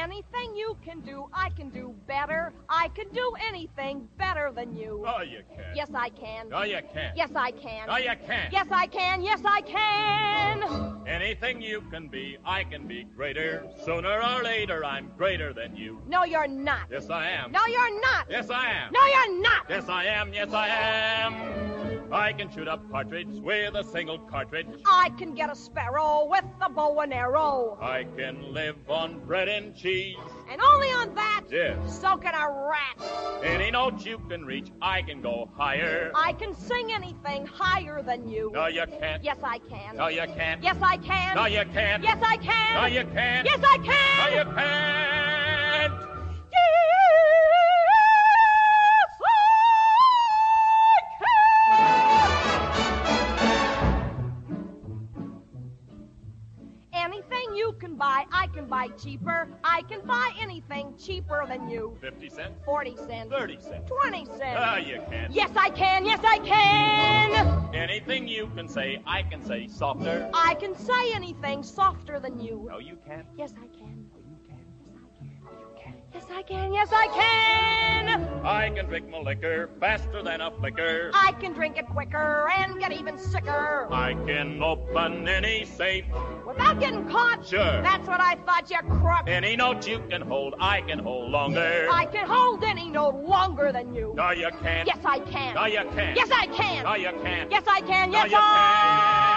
Anything you can do, I can do better. I can do anything better than you. No, you can't. Yes, I can. No, you can't. Yes, I can. No, you can't. Yes, I can. Yes, I can. Anything you can be, I can be greater. Sooner or later, I'm greater than you. No, you're not. Yes, I am. No, you're not. Yes, I am. No, you're not. Yes, I am. Yes, I am. I can shoot a partridge with a single cartridge. I can get a sparrow with a bow and arrow. I can live on bread and cheese. And only on that? Yes. So can a rat. Any note you can reach, I can go higher. I can sing anything higher than you. No, you can't. Yes, I can. No, you can't. Yes, I can. No, you can't. Yes, I can. No, you can't. Yes, I can. No, you can't. Anything you can buy, I can buy cheaper. I can buy anything cheaper than you. 50 cents? 40 cents. 30 cents. 20 cents. You can't. Yes, I can. Yes, I can. Anything you can say, I can say softer. I can say anything softer than you. No, you can't. Yes, I can. No, you can't. Yes, I can. Yes, I can. I can drink my liquor faster than a flicker. I can drink it quicker and get even sicker. I can open any safe. Without getting caught? Sure. That's what I thought, you crook. Any note you can hold, I can hold longer. I can hold any note longer than you. No, you can't. Yes, I can. No, you can't. Yes, I can. No, you can't. Yes, I can. No, Yes, you can't.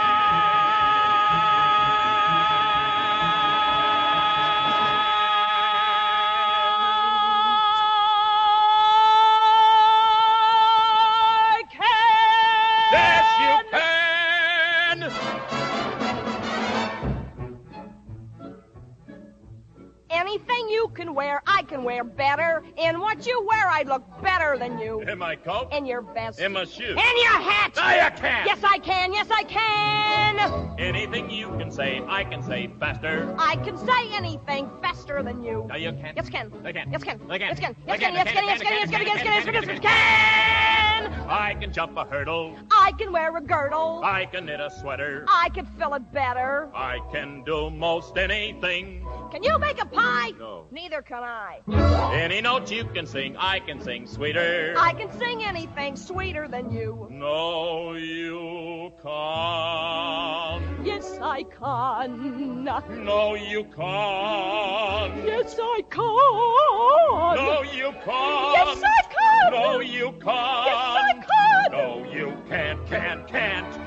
Anything you can wear, I can wear better. In what you wear, I look better than you. In my coat? In your vest. In my shoes? In your hat. No, you can't. Yes, I can. Yes, I can. Anything you can say, I can say faster. I can say anything faster than you. No, you can't. Yes, can. I can. Yes, can. I can. Yes, can. I Yes, can. can. Yes, can. Yes, can. Yes, can. Yes, can. Yes, can. Yes, can. Can. I can jump a hurdle. I can wear a girdle. I can knit a sweater. I can fill it better. I can do most anything. Can you make a pie? No. Neither can I. Any note you can sing, I can sing sweeter. I can sing anything sweeter than you. No, you can't. Yes, I can. No, you can't. Yes, I can. No, you can't. Yes, I can. No, you can't. Yes, I can. No, you can't.